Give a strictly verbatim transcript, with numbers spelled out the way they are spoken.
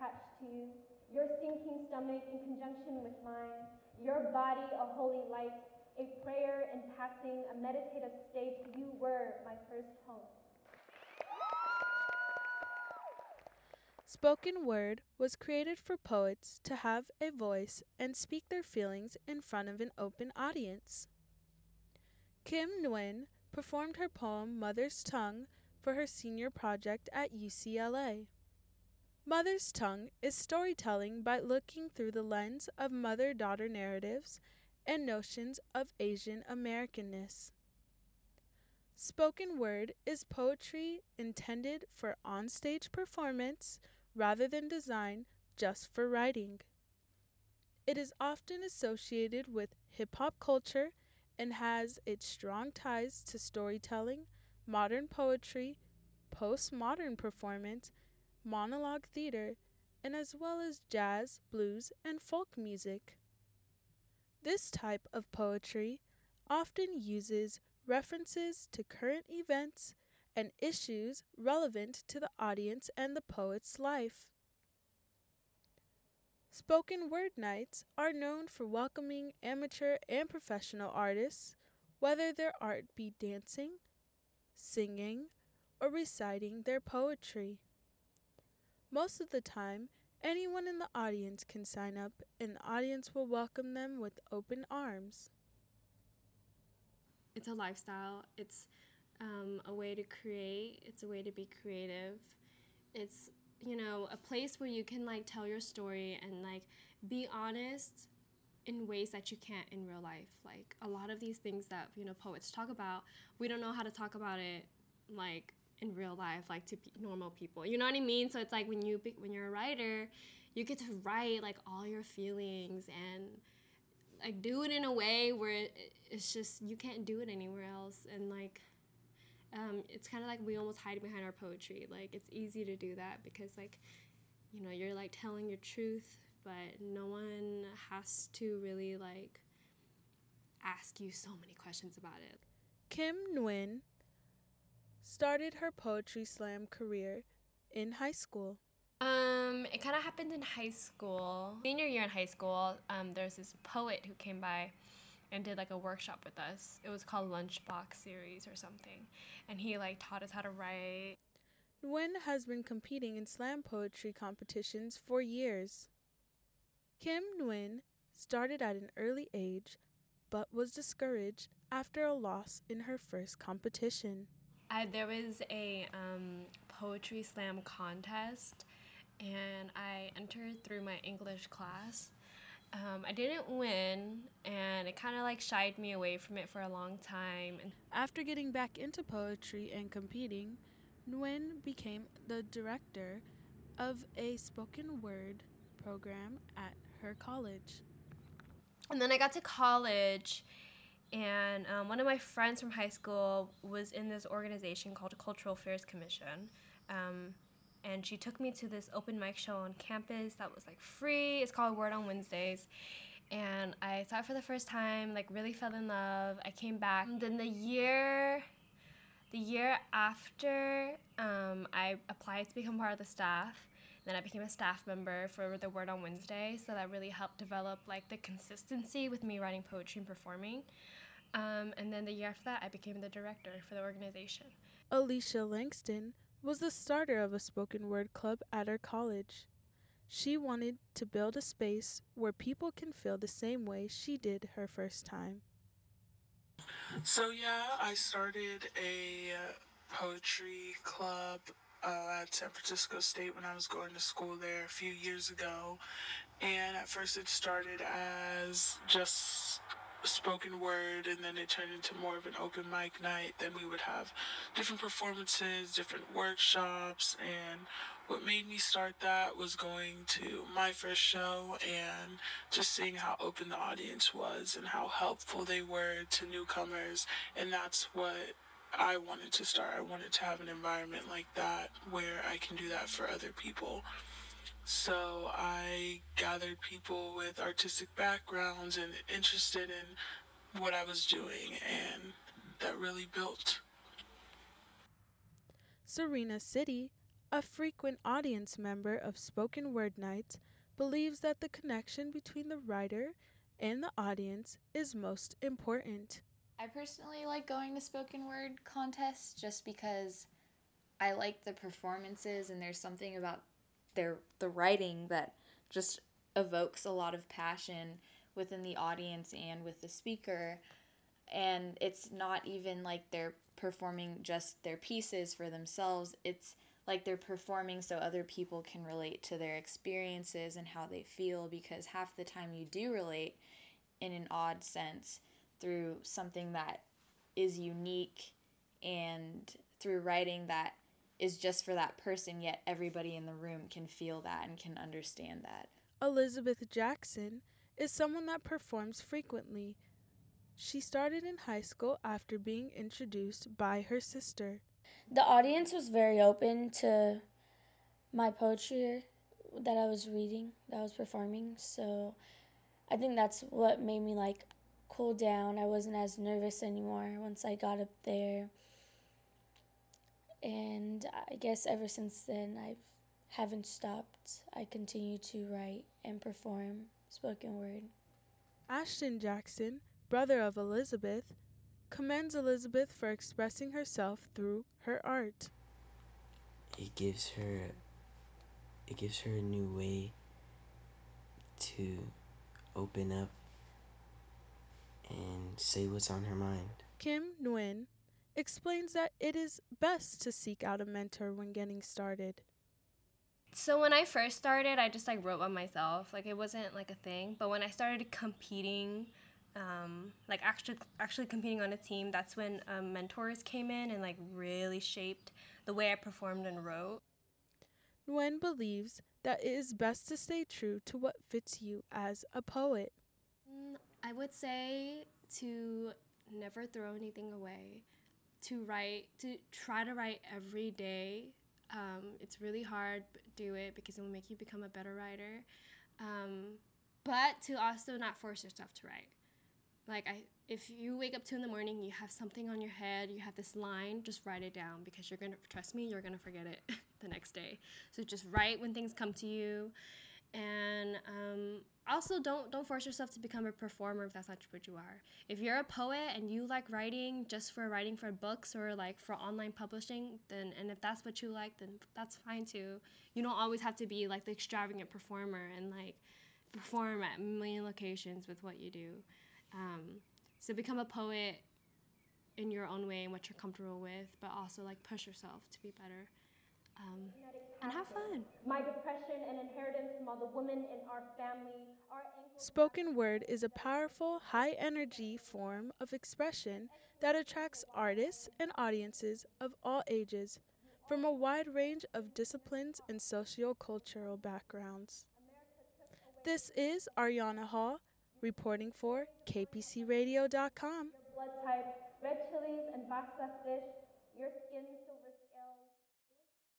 attached to you, your sinking stomach in conjunction with mine, your body a holy light, a prayer in passing, a meditative state, you were my first home. Spoken word was created for poets to have a voice and speak their feelings in front of an open audience. Kim Nguyen performed her poem Mother's Tongue for her senior project at U C L A. Mother's Tongue is storytelling by looking through the lens of mother-daughter narratives and notions of Asian Americanness. Spoken word is poetry intended for onstage performance rather than designed just for writing. It is often associated with hip-hop culture and has its strong ties to storytelling, modern poetry, postmodern performance, monologue theater, and as well as jazz, blues, and folk music. This type of poetry often uses references to current events and issues relevant to the audience and the poet's life. Spoken word nights are known for welcoming amateur and professional artists, whether their art be dancing, singing, or reciting their poetry. Most of the time, anyone in the audience can sign up, and the audience will welcome them with open arms. It's a lifestyle. It's um, a way to create. It's a way to be creative. It's, you know, a place where you can like tell your story and like be honest in ways that you can't in real life. Like a lot of these things that, you know, poets talk about, we don't know how to talk about it like in real life, like to normal people. You know what I mean? So it's like when you when you're a writer, you get to write like all your feelings and like do it in a way where it's just you can't do it anywhere else. And like um, it's kind of like we almost hide behind our poetry. Like it's easy to do that because like, you know, you're like telling your truth, but no one has to really like ask you so many questions about it. Kim Nguyen started her poetry slam career in high school. Um, it kind of happened in high school. Senior year in high school, um, there's this poet who came by and did like a workshop with us. It was called Lunchbox Series or something. And he like taught us how to write. Nguyen has been competing in slam poetry competitions for years. Kim Nguyen started at an early age, but was discouraged after a loss in her first competition. I, there was a um, poetry slam contest, and I entered through my English class. Um, I didn't win, and it kind of like shied me away from it for a long time. And after getting back into poetry and competing, Nguyen became the director of a spoken word program at her college. And then I got to college, and um, one of my friends from high school was in this organization called Cultural Affairs Commission. Um, and she took me to this open mic show on campus that was like free. It's called Word on Wednesdays. And I saw it for the first time, like really fell in love. I came back. And then the year, the year after, um, I applied to become part of the staff. Then I became a staff member for the Word on Wednesday, so that really helped develop like the consistency with me writing poetry and performing. Um, and then the year after that, I became the director for the organization. Alicia Langston was the starter of a spoken word club at her college. She wanted to build a space where people can feel the same way she did her first time. So yeah, I started a uh, poetry club uh, at San Francisco State when I was going to school there a few years ago. And at first it started as just spoken word, and then it turned into more of an open mic night. Then we would have different performances, different workshops, and what made me start that was going to my first show and just seeing how open the audience was and how helpful they were to newcomers. And that's what I wanted to start. I wanted to have an environment like that where I can do that for other people. So I gathered people with artistic backgrounds and interested in what I was doing, and that really built. Serena City, a frequent audience member of Spoken Word Nights, believes that the connection between the writer and the audience is most important. I personally like going to spoken word contests just because I like the performances, and there's something about their the writing that just evokes a lot of passion within the audience and with the speaker. And it's not even like they're performing just their pieces for themselves. It's like they're performing so other people can relate to their experiences and how they feel, because half the time you do relate in an odd sense through something that is unique and through writing that is just for that person, yet everybody in the room can feel that and can understand that. Elizabeth Jackson is someone that performs frequently. She started in high school after being introduced by her sister. The audience was very open to my poetry that I was reading, that I was performing, so I think that's what made me like cool down. I wasn't as nervous anymore once I got up there. And I guess ever since then I haven't stopped. I continue to write and perform spoken word. Ashton Jackson, brother of Elizabeth, commends Elizabeth for expressing herself through her art. It gives her it gives her a new way to open up and say what's on her mind. Kim Nguyen explains that it is best to seek out a mentor when getting started. So when I first started, I just like wrote by myself. Like it wasn't like a thing. But when I started competing, um, like actually actually competing on a team, that's when um, mentors came in and like really shaped the way I performed and wrote. Nguyen believes that it is best to stay true to what fits you as a poet. Mm, I would say to never throw anything away, to write, to try to write every day. Um, it's really hard, but do it because it will make you become a better writer. Um, but to also not force yourself to write. Like I, if you wake up two in the morning, you have something on your head, you have this line, just write it down because you're gonna, trust me, you're gonna forget it the next day. So just write when things come to you. And um, also don't don't force yourself to become a performer if that's not what you are. If you're a poet and you like writing just for writing for books or like for online publishing, then and if that's what you like, then that's fine too. You don't always have to be like the extravagant performer and like perform at a million locations with what you do. Um, so become a poet in your own way and what you're comfortable with, but also like push yourself to be better. Um, and have fun. My depression and inheritance from all the women in our family are Spoken word is a powerful, high-energy form of expression that attracts artists and audiences of all ages from a wide range of disciplines and socio-cultural backgrounds. This is Ariana Hall reporting for K P C radio dot com. blood type, red chilies and pasta fish, your skin's